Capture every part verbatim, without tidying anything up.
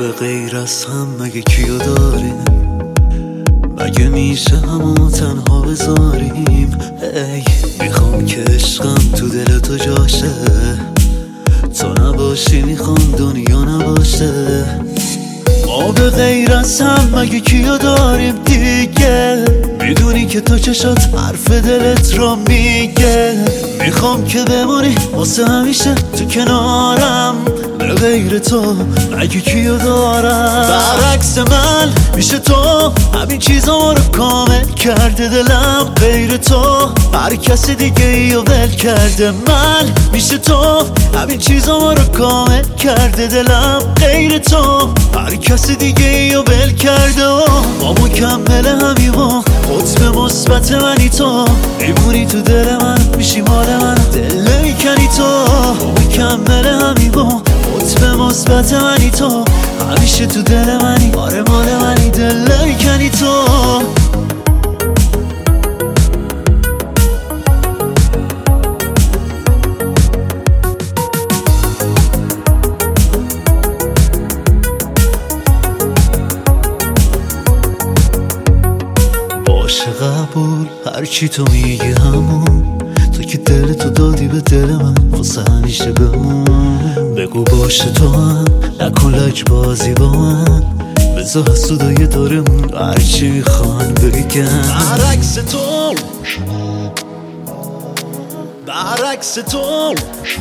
به غیر از هم مگه کیو داریم؟ مگه میشه همو تنها بذاریم؟ ای میخوام که عشقم تو دل تو جاشه، تو نباشی میخوام دنیا نباشه. ما به غیر از هم مگه کیو داریم دیگه؟ میدونی که تو چشات حرف دلت رو میگه. میخوام که بمونی واسه همیشه تو کنارم، به غیر تو مگه کیو دارم؟ برعکس من میشه تو همین چیزا رو کامل کرده دلم، غیر تو هر کس دیگه ای رو ول کرده. من میشه تو همین چیزا رو کامل کرده دلم، غیر تو هر کس دیگه ای رو ول کرده. و با مکمل همیمون قطب مثبت منی تو، میمونی تو دل من میشی مال من، دل نمیکنی تو. با مکمل همیمون قطب مثبت منی تو، همیشه تو دل منی، آره مال منی، دل نمیکنی تو. باشه قبول هرچی تو میگی همون، تو که دل تو دادی به دل من واسه همیشه بمون. بگو باشه تو هم نکن لج بازی با من، بذار حسودای دارمون هرچی میخوان بگن. برعکس تو برعکس تو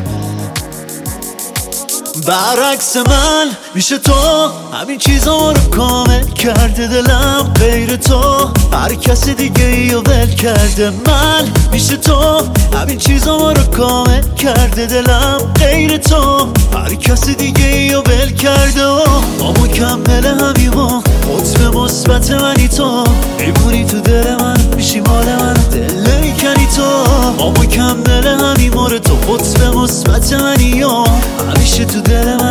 برعکس من میشه تو همین چیزا رو کامل کرده دلم، غیر تو هر کس دیگه ای رو ول کرده. من میشه تو همین چیزا رو کامل کرده دلم، غیر تو هر کس دیگه ای رو ول کرده. و با مکمل همیمون قطب مثبت منی تو، میمونی تو دل من میشی مال من، دل نمیکنی تو. با مکمل همیمون تو قطب مثبت منی و همیشه تو دل من،